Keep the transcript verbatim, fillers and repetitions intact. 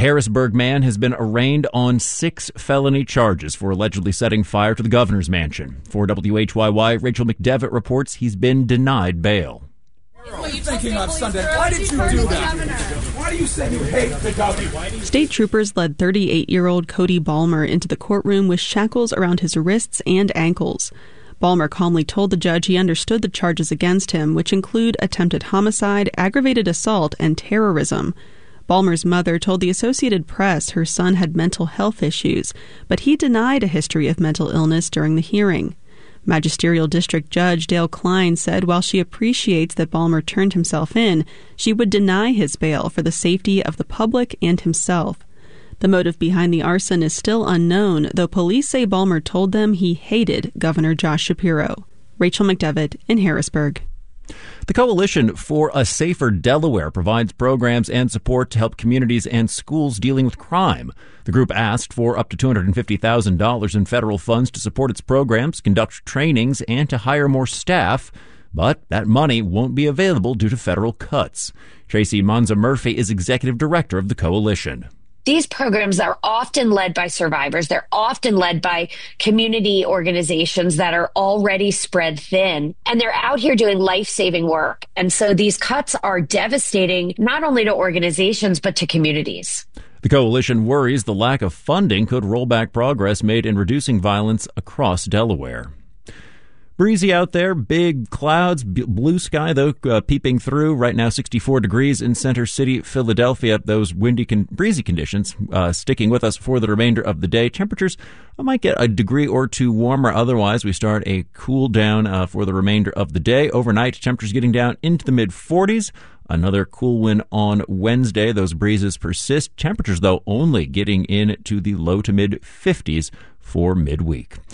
Harrisburg man has been arraigned on six felony charges for allegedly setting fire to the governor's mansion. For W H Y Y, Rachel McDevitt reports he's been denied bail. What are you thinking of Sunday? Why did you do that? Why do you say you hate the governor? State troopers led thirty-eight-year-old Cody Balmer into the courtroom with shackles around his wrists and ankles. Balmer calmly told the judge he understood the charges against him, which include attempted homicide, aggravated assault, and terrorism. Balmer's mother told the Associated Press her son had mental health issues, but he denied a history of mental illness during the hearing. Magisterial District Judge Dale Klein said while she appreciates that Balmer turned himself in, she would deny his bail for the safety of the public and himself. The motive behind the arson is still unknown, though police say Balmer told them he hated Governor Josh Shapiro. Rachel McDevitt in Harrisburg. The Coalition for a Safer Delaware provides programs and support to help communities and schools dealing with crime. The group asked for up to two hundred fifty thousand dollars in federal funds to support its programs, conduct trainings, and to hire more staff. But that money won't be available due to federal cuts. Tracy Monza Murphy is executive director of the Coalition. These programs are often led by survivors. They're often led by community organizations that are already spread thin, and they're out here doing life-saving work. And so these cuts are devastating not only to organizations, but to communities. The Coalition worries the lack of funding could roll back progress made in reducing violence across Delaware. Breezy out there, big clouds, b- blue sky, though, uh, peeping through. Right now, sixty-four degrees in Center City, Philadelphia. Those windy, con- breezy conditions uh, sticking with us for the remainder of the day. Temperatures uh, might get a degree or two warmer. Otherwise, we start a cool down uh, for the remainder of the day. Overnight, temperatures getting down into the mid-forties. Another cool win on Wednesday. Those breezes persist. Temperatures, though, only getting into the low to mid-fifties for midweek.